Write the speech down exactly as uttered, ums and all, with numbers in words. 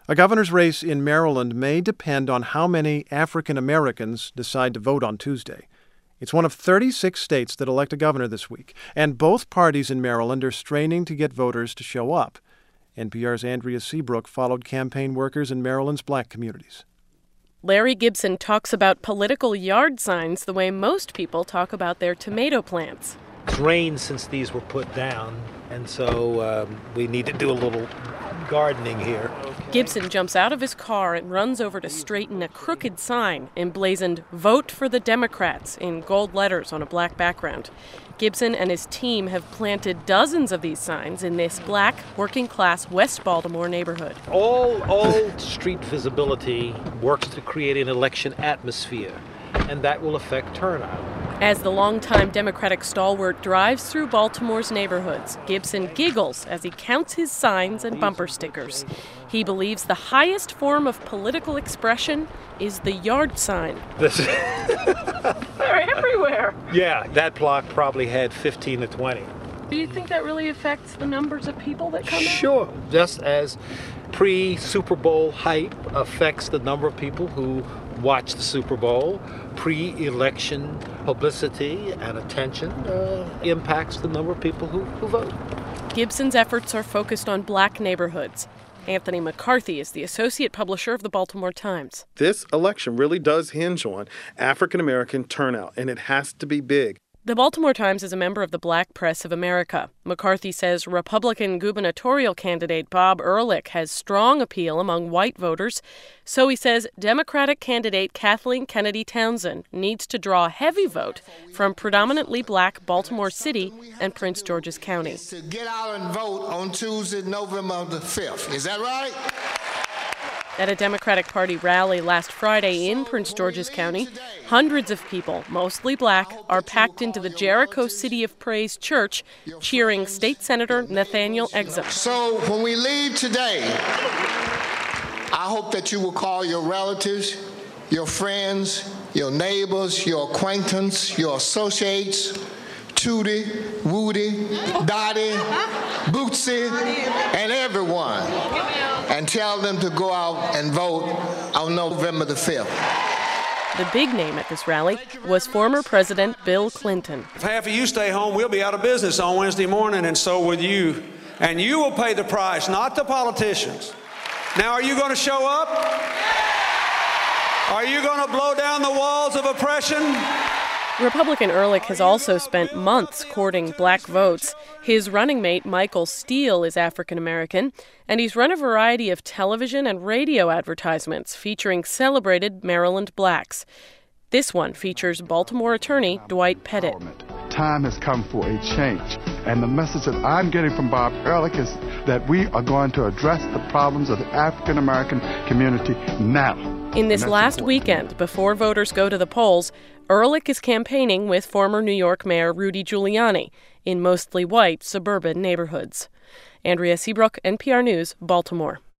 A governor's race in Maryland may depend on how many African Americans decide to vote on Tuesday. It's one of thirty-six states that elect a governor this week, and both parties in Maryland are straining to get voters to show up. N P R's Andrea Seabrook followed campaign workers in Maryland's black communities. Larry Gibson talks about political yard signs the way most people talk about their tomato plants. It's rained since these were put down, and so um, we need to do a little gardening here. Gibson jumps out of his car and runs over to straighten a crooked sign emblazoned "Vote for the Democrats" in gold letters on a black background. Gibson and his team have planted dozens of these signs in this black, working-class West Baltimore neighborhood. All, all street visibility works to create an election atmosphere, and that will affect turnout. As the longtime Democratic stalwart drives through Baltimore's neighborhoods, Gibson giggles as he counts his signs and bumper stickers. He believes the highest form of political expression is the yard sign. This They're everywhere. Yeah, that block probably had fifteen to twenty. Do you think that really affects the numbers of people that come out? Sure. Just as pre-Super Bowl hype affects the number of people who watch the Super Bowl, pre-election publicity and attention uh, impacts the number of people who, who vote. Gibson's efforts are focused on black neighborhoods. Anthony McCarthy is the associate publisher of the Baltimore Times. This election really does hinge on African American turnout, and it has to be big. The Baltimore Times is a member of the Black Press of America. McCarthy says Republican gubernatorial candidate Bob Ehrlich has strong appeal among white voters. So he says Democratic candidate Kathleen Kennedy Townsend needs to draw a heavy vote from predominantly black Baltimore City and Prince George's County. To get out and vote on Tuesday, November the fifth. Is that right? At a Democratic Party rally last Friday in Prince George's County, hundreds of people, mostly black, are packed into the Jericho City of Praise Church, cheering State Senator Nathaniel Exum. So when we leave today, I hope that you will call your relatives, your friends, your neighbors, your acquaintances, your associates, Tootie, Woody, Dottie, Bootsy, and everyone, and tell them to go out and vote on November the fifth. The big name at this rally was former President Bill Clinton. If half of you stay home, we'll be out of business on Wednesday morning, and so will you. And you will pay the price, not the politicians. Now, are you going to show up? Are you going to blow down the walls of oppression? Republican Ehrlich has also spent months courting black votes. His running mate, Michael Steele, is African American, and he's run a variety of television and radio advertisements featuring celebrated Maryland blacks. This one features Baltimore attorney Dwight Pettit. Time has come for a change, and the message that I'm getting from Bob Ehrlich is that we are going to address the problems of the African American community now. In this last important. weekend, before voters go to the polls, Ehrlich is campaigning with former New York Mayor Rudy Giuliani in mostly white suburban neighborhoods. Andrea Seabrook, N P R News, Baltimore.